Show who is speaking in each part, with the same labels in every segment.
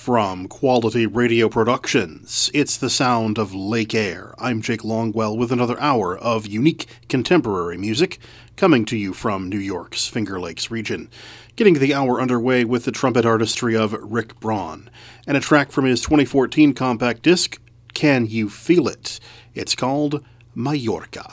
Speaker 1: From Quality Radio Productions, it's the sound of Lake Air. I'm Jake Longwell with another hour of unique contemporary music coming to you from New York's Finger Lakes region. Getting the hour underway with the trumpet artistry of Rick Braun, and a track from his 2014 compact disc, Can You Feel It? It's called Mallorca.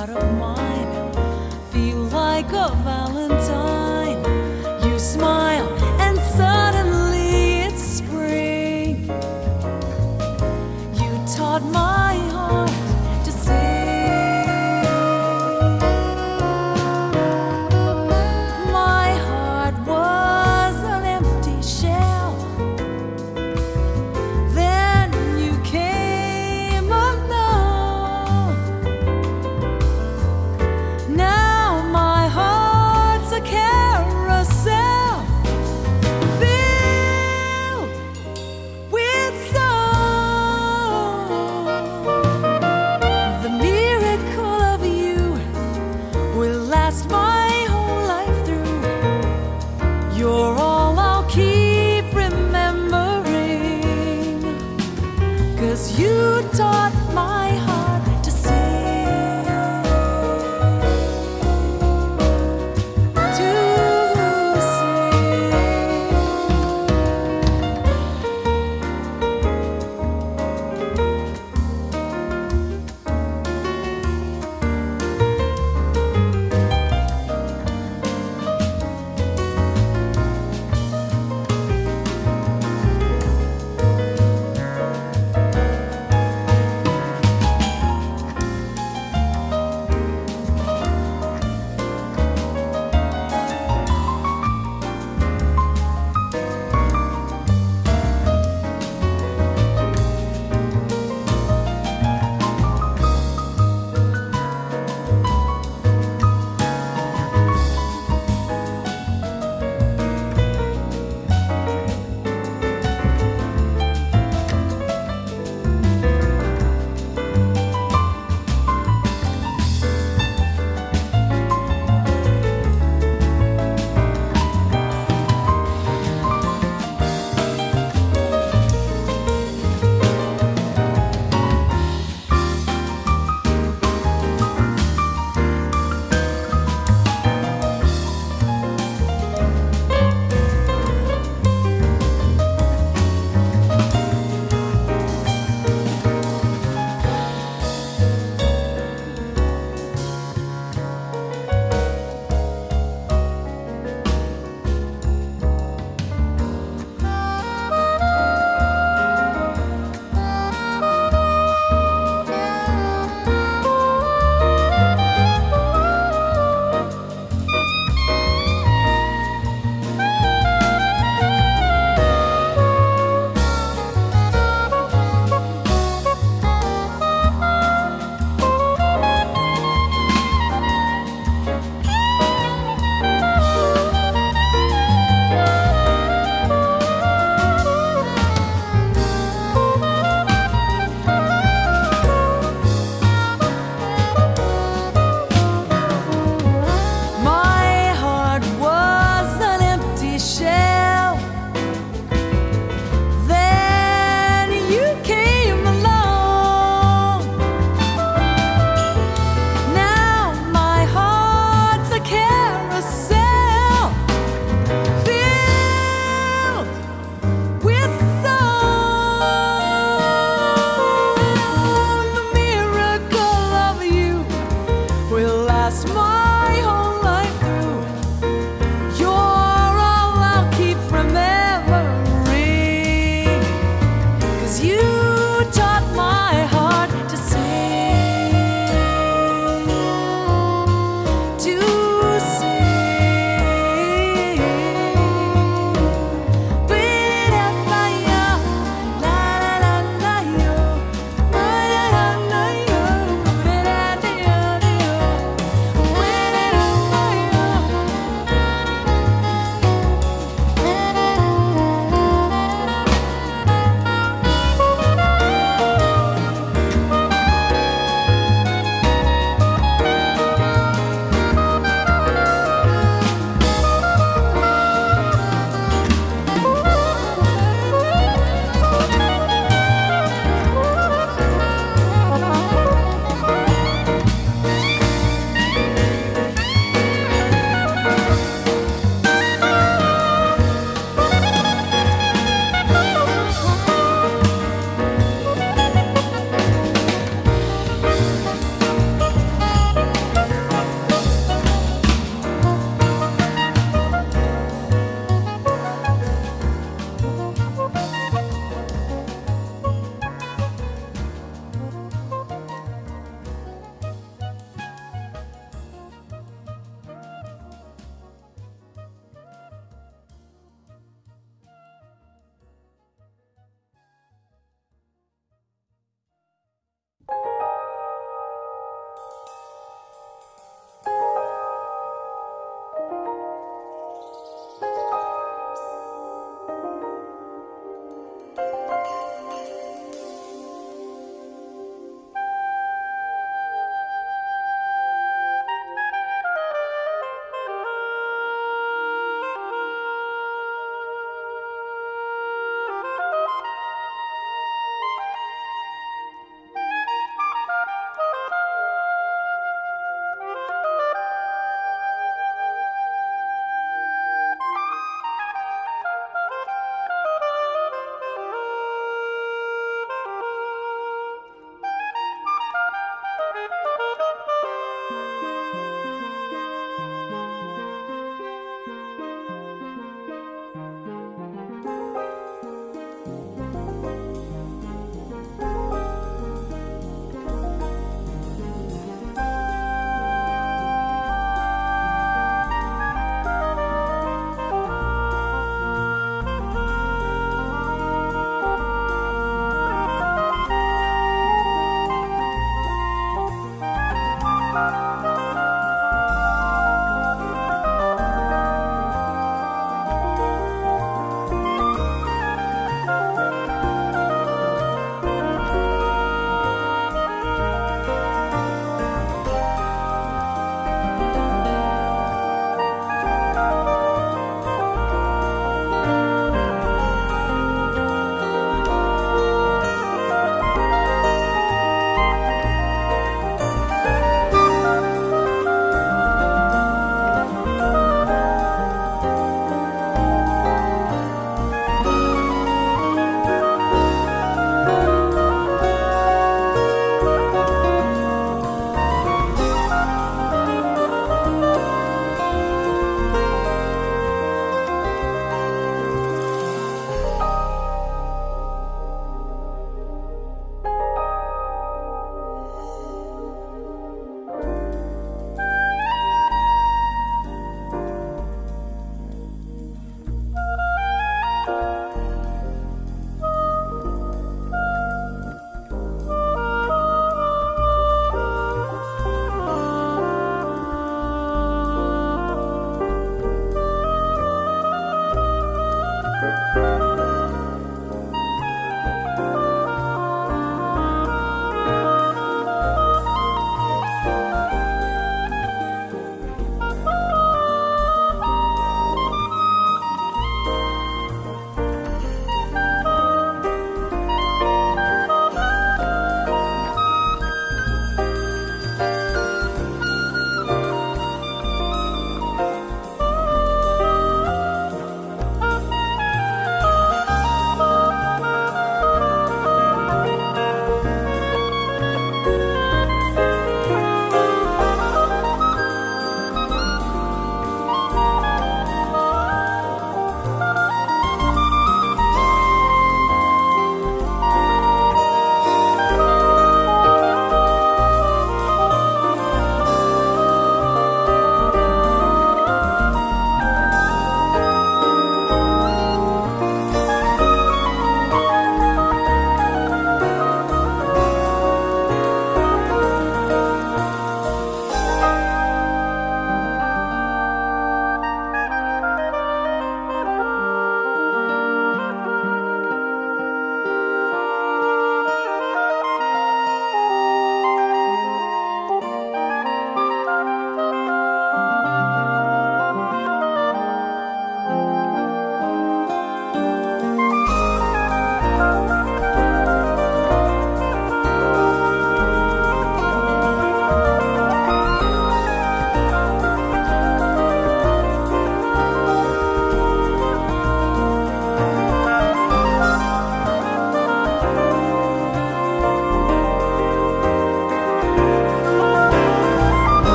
Speaker 2: heart of mine feel like a valentine. You smile and suddenly it's spring. You taught my heart to sing. My heart was an empty shell. Then you came along. Now my heart's a canvas.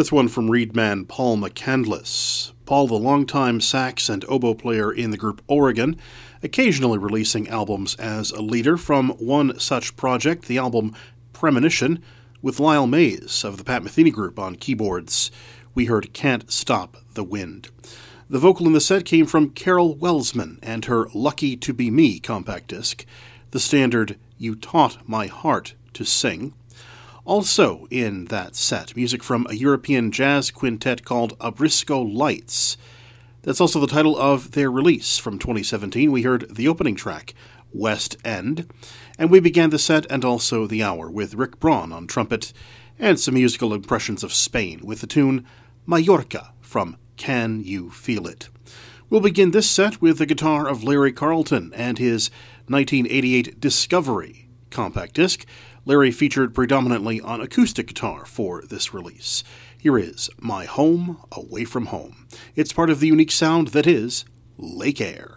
Speaker 1: That's one from reedman Paul McCandless. Paul, the longtime sax and oboe player in the group Oregon, occasionally releasing albums as a leader. From one such project, the album Premonition, with Lyle Mays of the Pat Metheny Group on keyboards, we heard Can't Stop the Wind. The vocal in the set came from Carol Welsman and her Lucky to Be Me compact disc, the standard You Taught My Heart to Sing. Also in that set, music from a European jazz quintet called Abrisco Lights. That's also the title of their release from 2017. We heard the opening track, West End, and we began the set and also the hour with Rick Braun on trumpet and some musical impressions of Spain with the tune Mallorca from Can You Feel It? We'll begin this set with the guitar of Larry Carlton and his 1988 Discovery compact disc. Larry featured predominantly on acoustic guitar for this release. Here is My Home Away From Home. It's part of the unique sound that is Lake Air.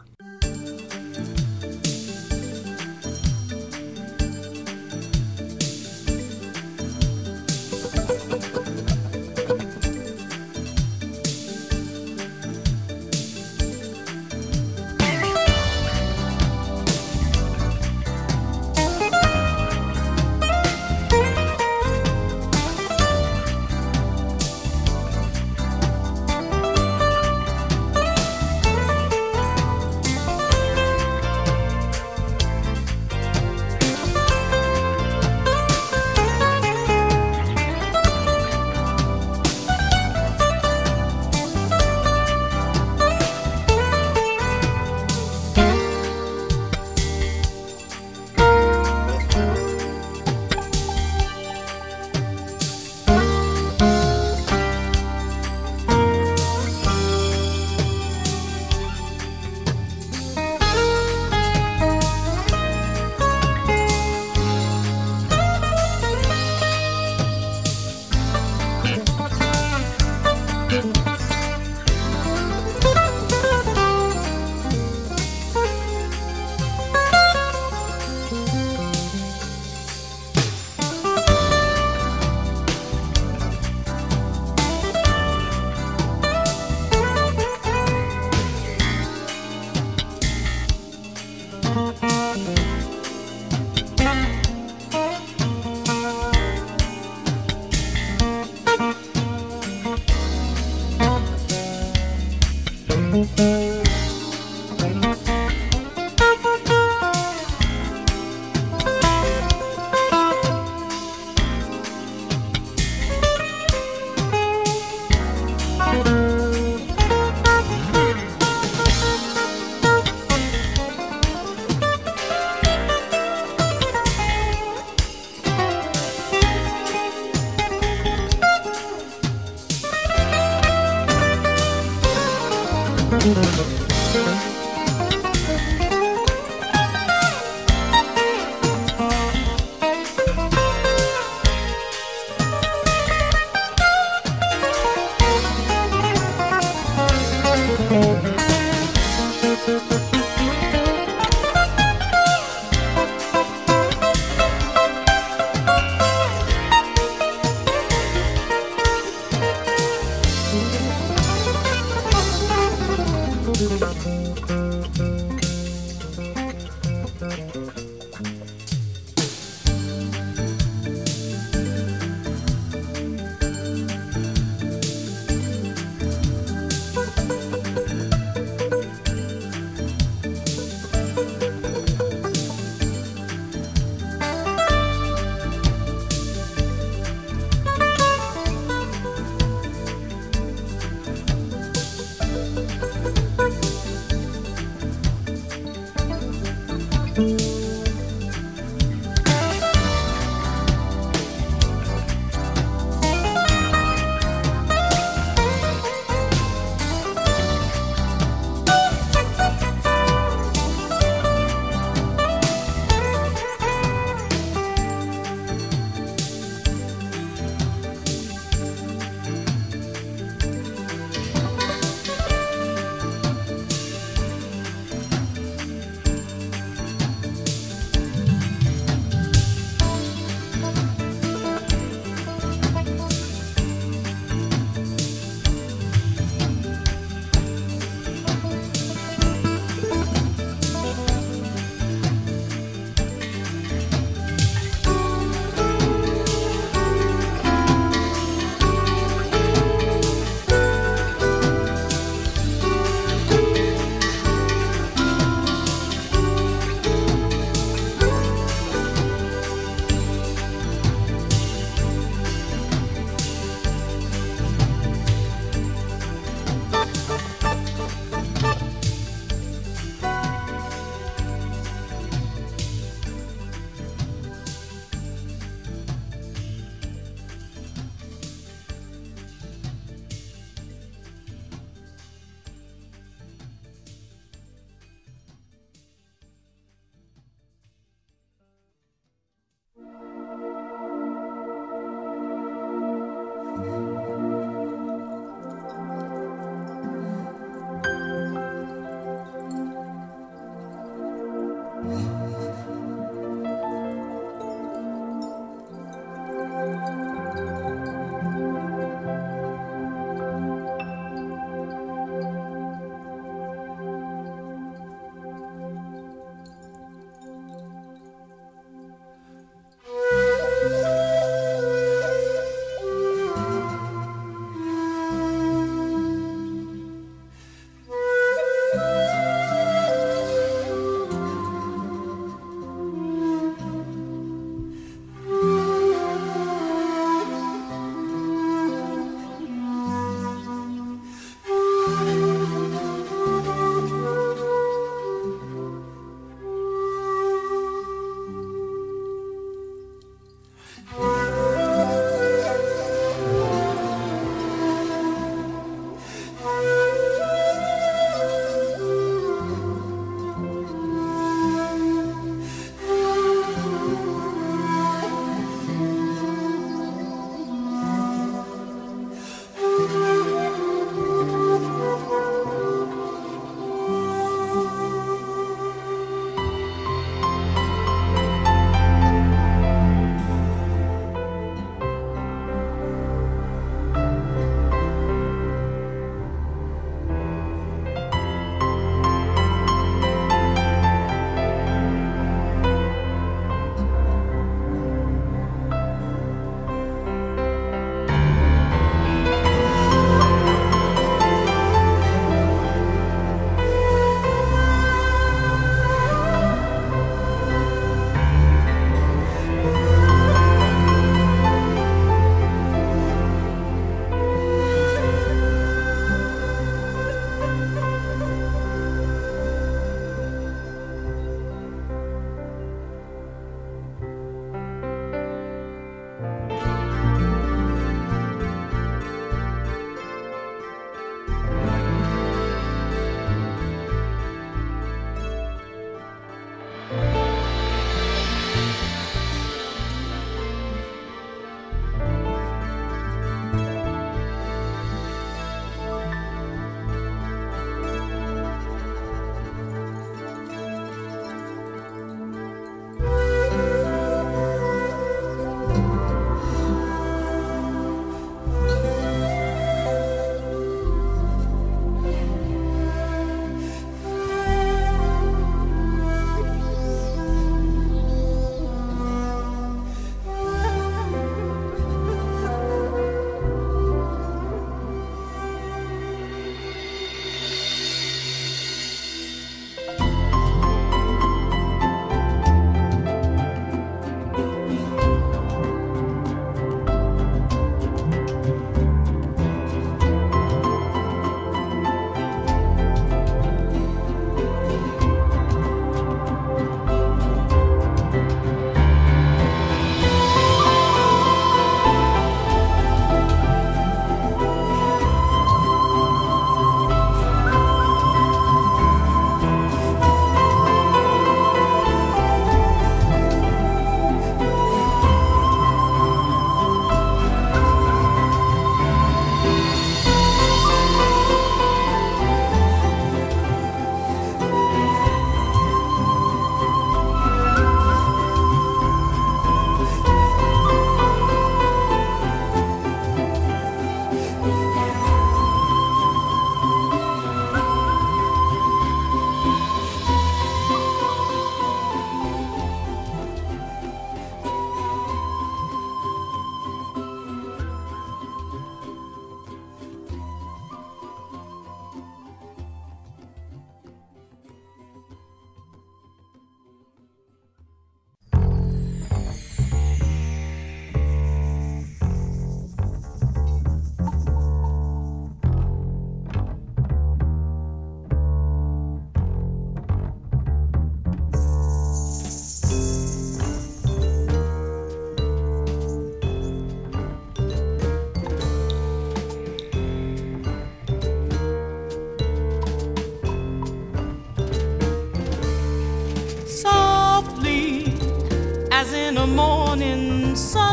Speaker 3: morning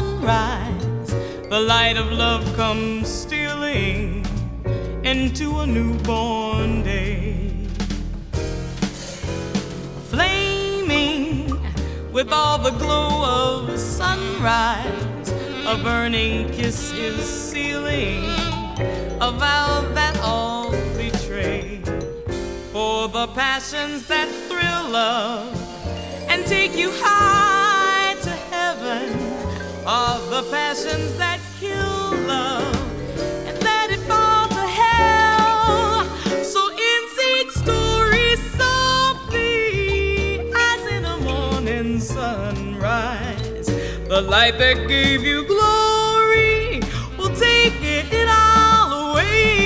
Speaker 3: sunrise, the light of love comes stealing into a newborn day. Flaming with all the glow of sunrise, a burning kiss is sealing a vow that all betray. For the passions that thrill love and take you high to heaven are the passions that kill love and let it fall to hell. So insert stories softly as in a morning sunrise. The light that gave you glory will take it all away.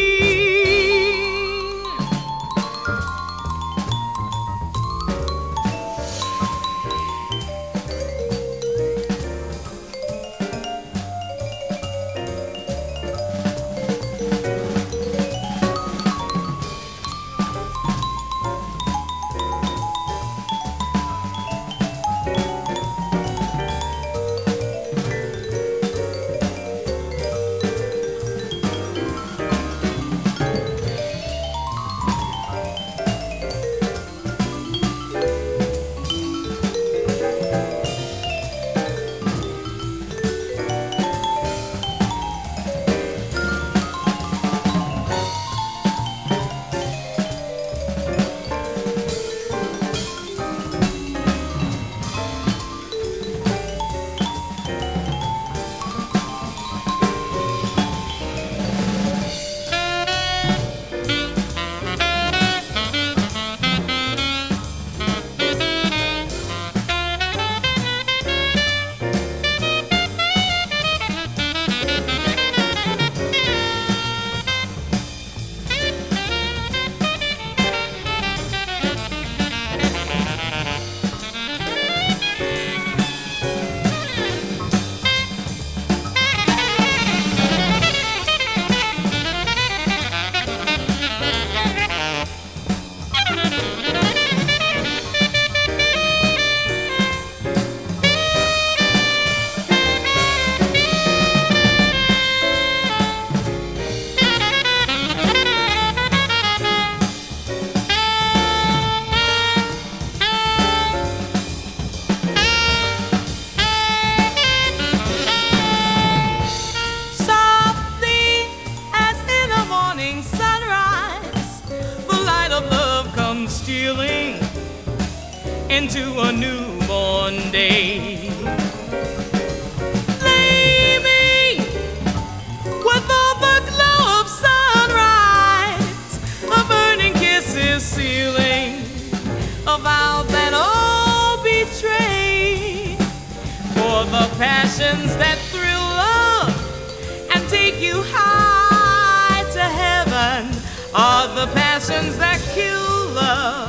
Speaker 3: Into a newborn day, flaming with all the glow of sunrise, a burning kiss is sealing a vow that all betray. For the passions that thrill love and take you high to heaven are the passions that kill love.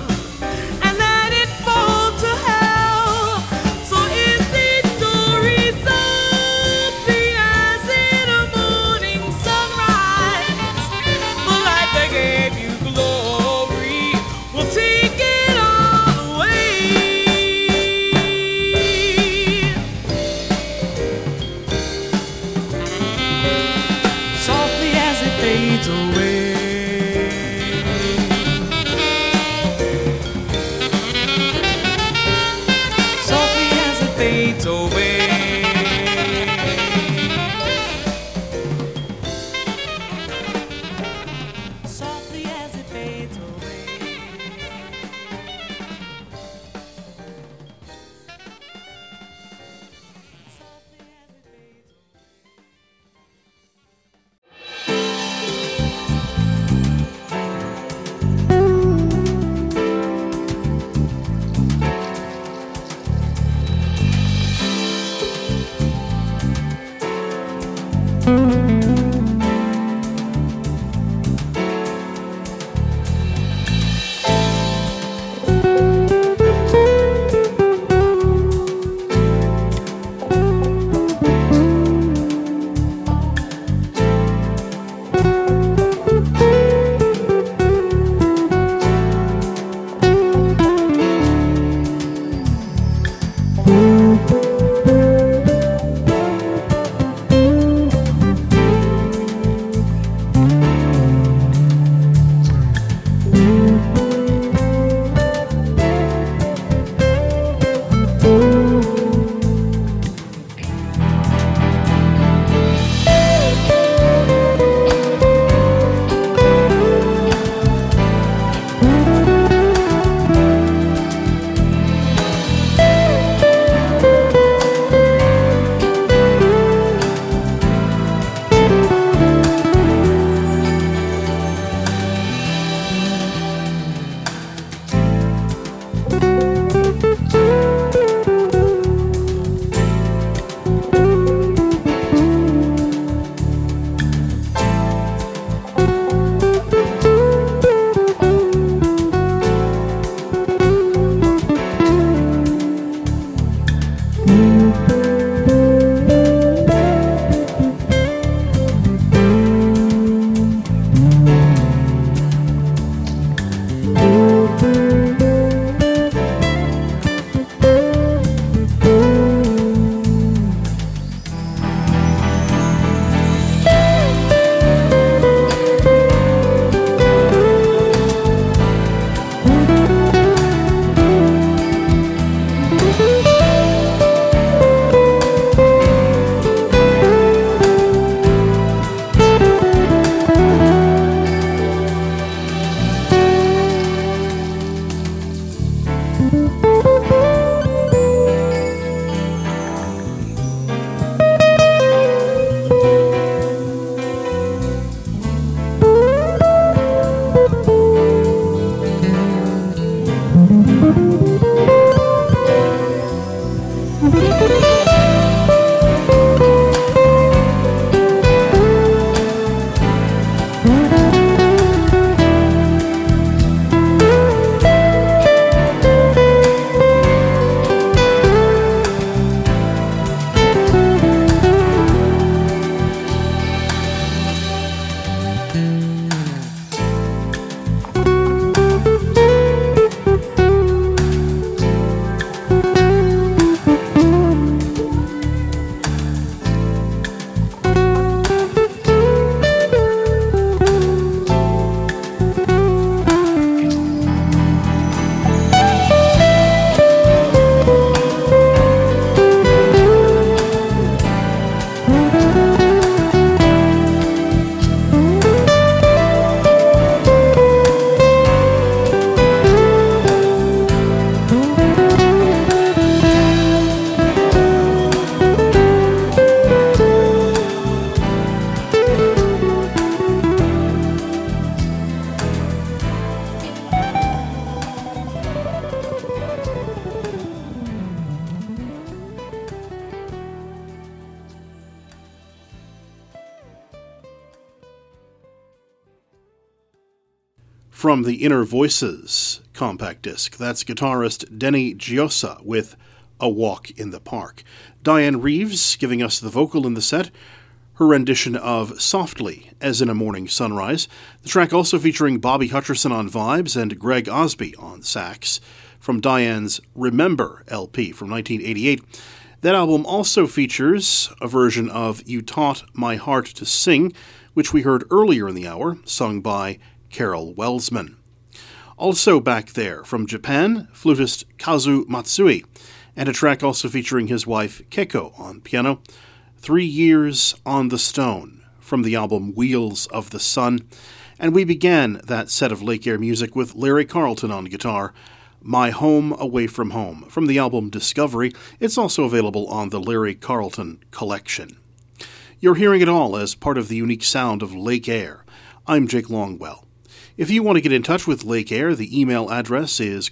Speaker 1: from the Inner Voices compact disc. That's guitarist Denny Giosa with A Walk in the Park. Diane Reeves giving us the vocal in the set, her rendition of Softly as in a Morning Sunrise. The track also featuring Bobby Hutcherson on vibes and Greg Osby on sax from Diane's Remember LP from 1988. That album also features a version of You Taught My Heart to Sing, which we heard earlier in the hour, sung by Carol Welsman. Also back there, from Japan, flutist Kazu Matsui, and a track also featuring his wife Keiko on piano, 3 Years on the Stone, from the album Wheels of the Sun. And we began that set of Lake Air music with Larry Carlton on guitar, My Home Away from Home, from the album Discovery. It's also available on the Larry Carlton collection. You're hearing it all as part of the unique sound of Lake Air. I'm Jake Longwell. If you want to get in touch with Lake Air, the email address is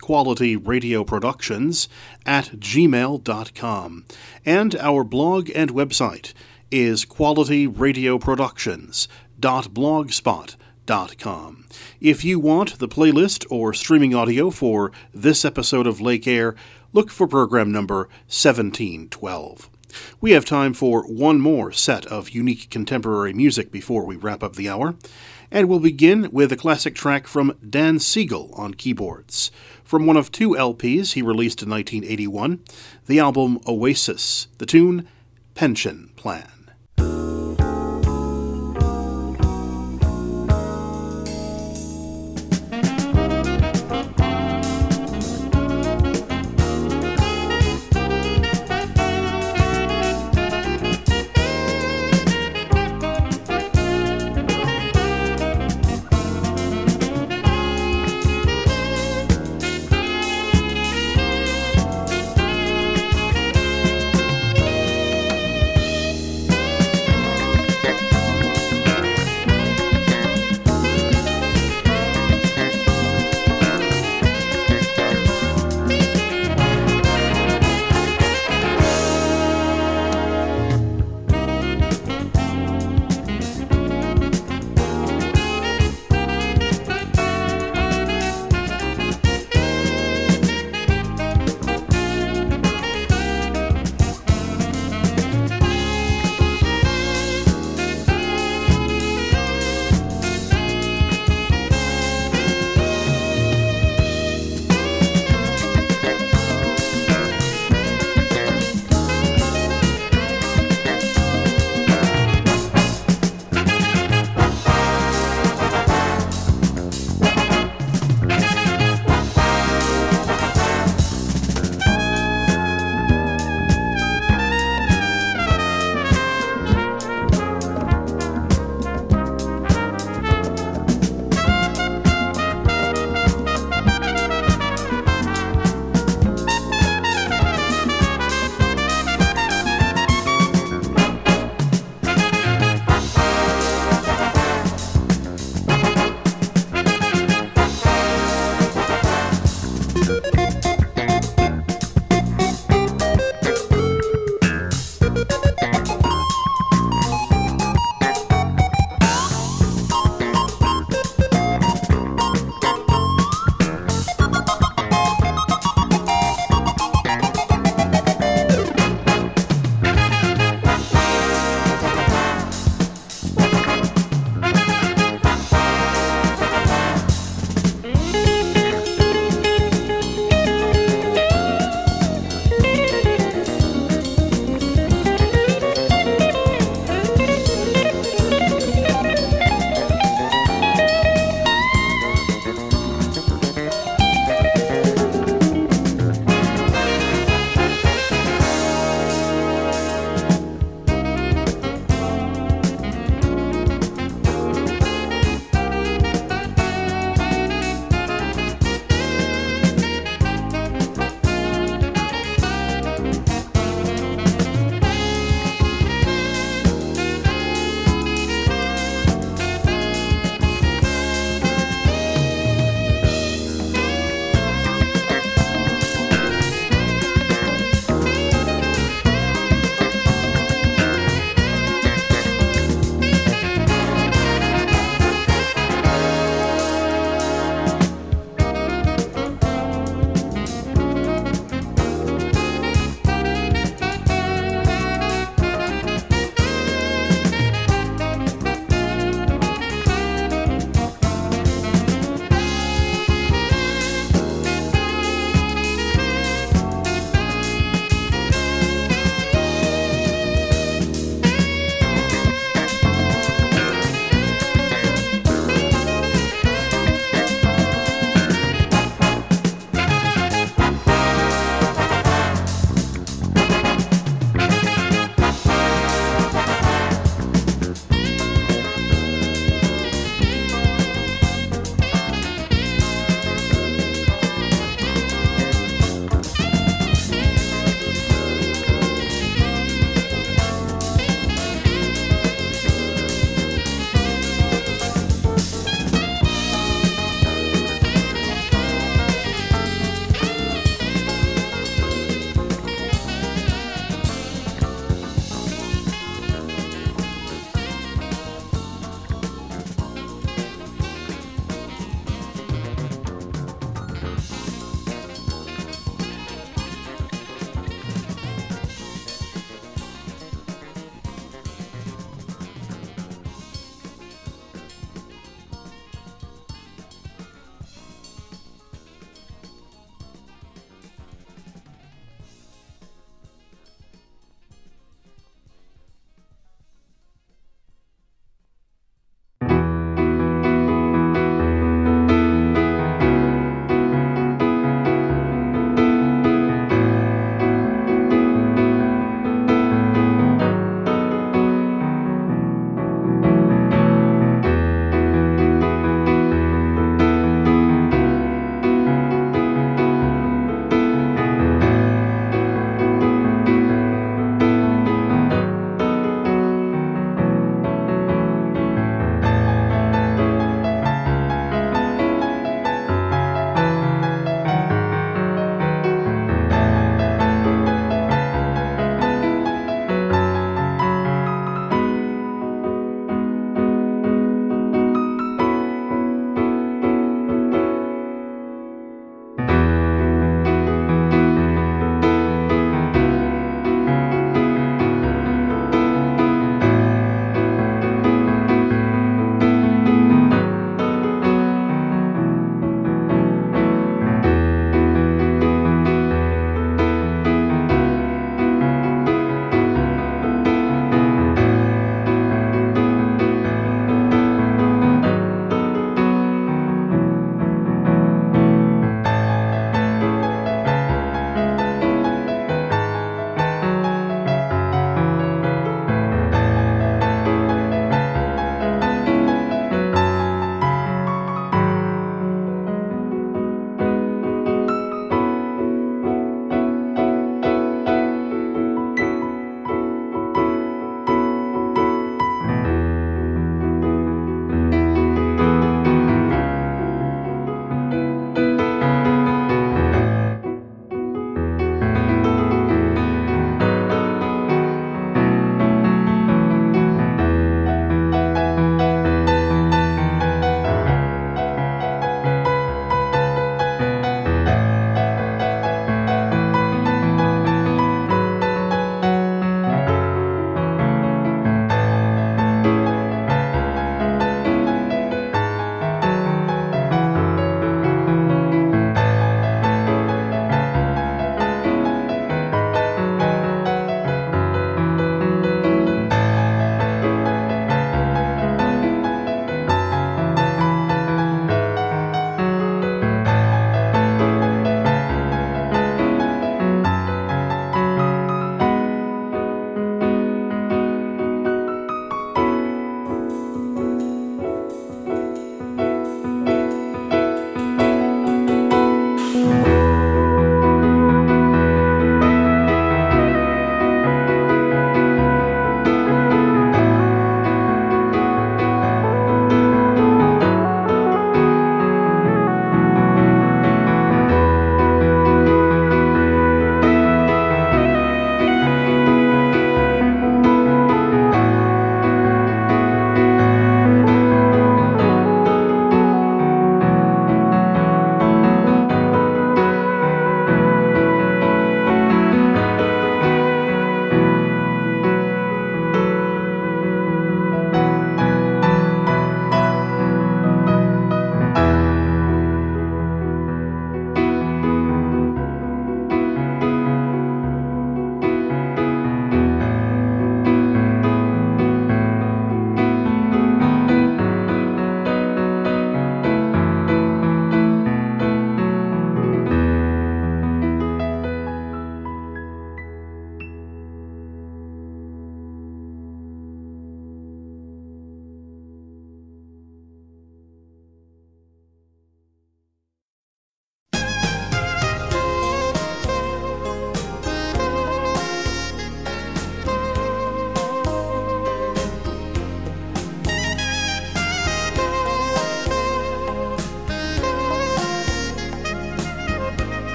Speaker 1: qualityradioproductions@gmail.com. And our blog and website is qualityradioproductions.blogspot.com. If you want the playlist or streaming audio for this episode of Lake Air, look for program number 1712. We have time for one more set of unique contemporary music before we wrap up the hour, and we'll begin with a classic track from Dan Siegel on keyboards. From one of 2 LPs he released in 1981, the album Oasis, the tune Pension Plan.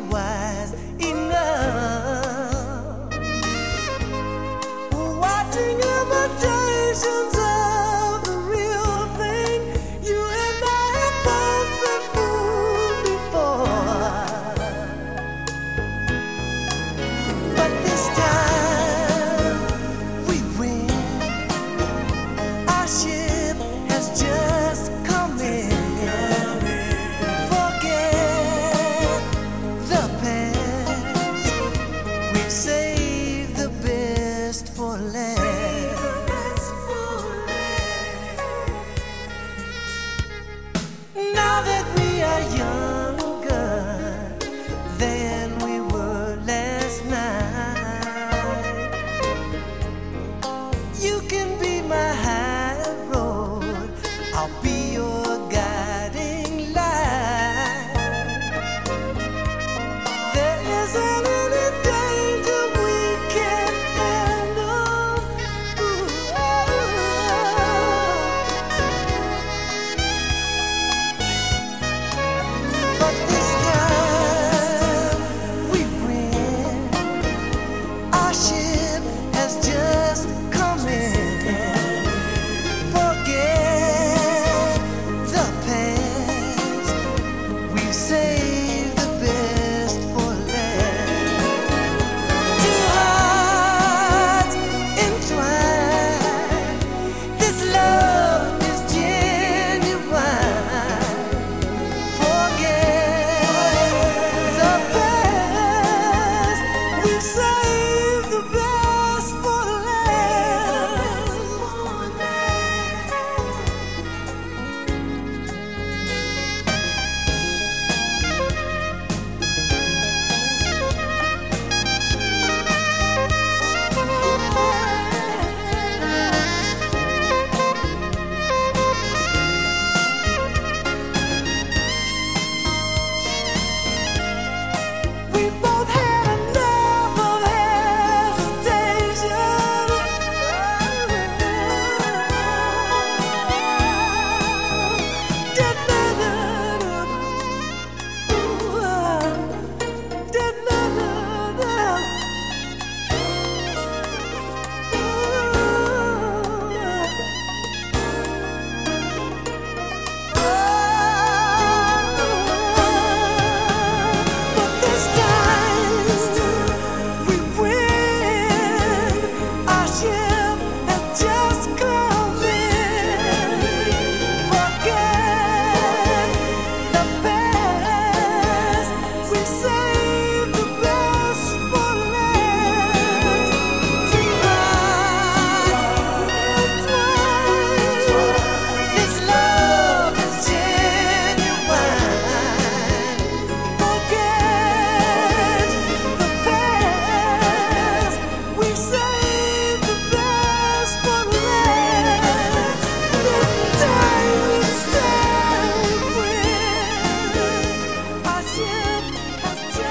Speaker 4: wise enough. Watching imitations of the real thing, you and I have both been fooled before. But this time we win. Our ship has just come in. Forget the past. We've saved the best for last. Now that we are younger than we were last night, you can be my high road, I'll be your guiding light. There isn't any danger we can't handle. Ooh, but this time we win. Our ship has just come in. Forget the past. We've saved the best for last. Two hearts entwined. This love is genuine. Forget the past. We've saved the best for last. We both had enough of hesitation. Did but this time we win. Our ship has just come in. Forget the past. We saved the best for last. Tonight, this love is genuine. Forget the past. We saved the best for last. This time we stand with our ship has just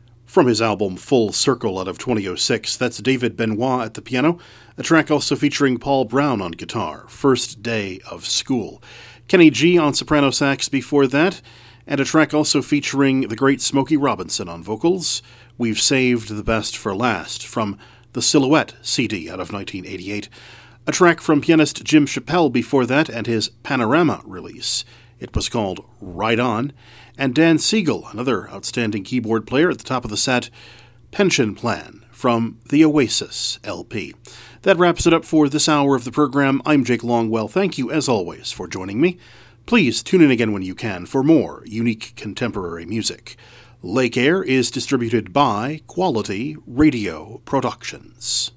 Speaker 1: From his album Full Circle out of 2006, that's David Benoit at the piano, a track also featuring Paul Brown on guitar, First Day of School. Kenny G on soprano sax before that, and a track also featuring the great Smokey Robinson on vocals, We've Saved the Best for Last, from the Silhouette CD out of 1988. A track from pianist Jim Chappell before that and his Panorama release. It was called Ride On. And Dan Siegel, another outstanding keyboard player at the top of the set, Pension Plan from the Oasis LP. That wraps it up for this hour of the program. I'm Jake Longwell. Thank you, as always, for joining me. Please tune in again when you can for more unique contemporary music. Lake Air is distributed by Quality Radio Productions.